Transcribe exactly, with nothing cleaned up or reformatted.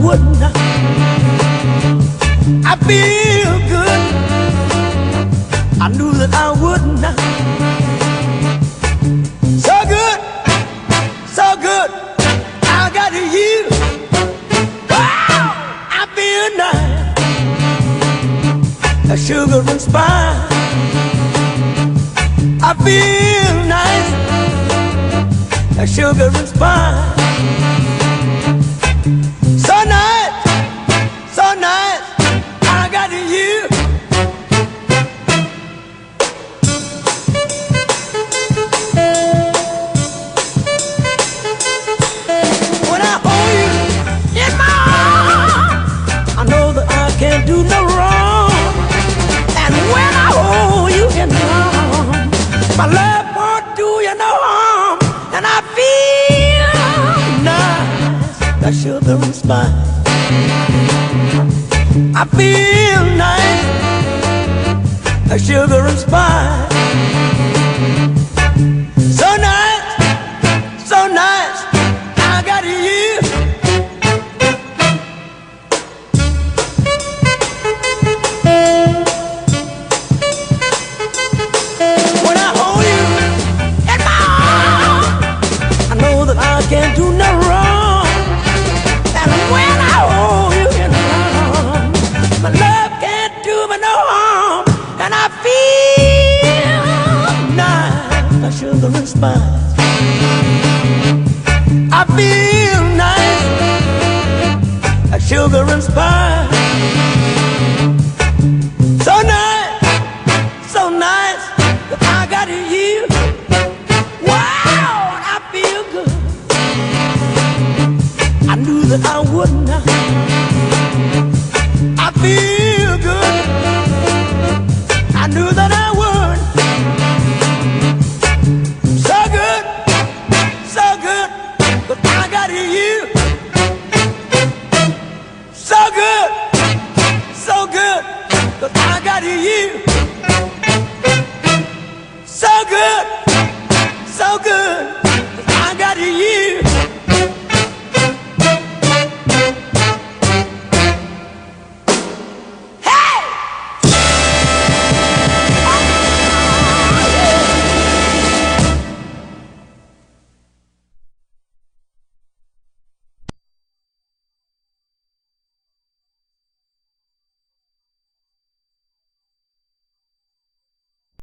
wouldn't. I feel good. I knew that I wouldn't. So good, so good. I got you. Wow, I feel nice. A sugar and spice. I feel nice. A sugar and spice. So nice, so nice. I got you. When I hold you in my arms, I know that I can't do no wrong. And when I hold you in my arms, my love won't do you no harm. And I feel nice, that sugar and spice. I feel nice, that sugar and spice. So nice, so nice, I got you. When I hold you in my arms, I know that I can't do no wrong. And when I hold you in my arms, my love can't do me no harm. And I feel nice, like sugar and spice. I feel nice, like sugar and spice. So nice, so nice, that I got you. Wow, I feel good. I knew that I wouldn't. I feel good. I knew that I would. So good, so good, but I got you. So good, so good, but I got you. So good, so good, but I got you.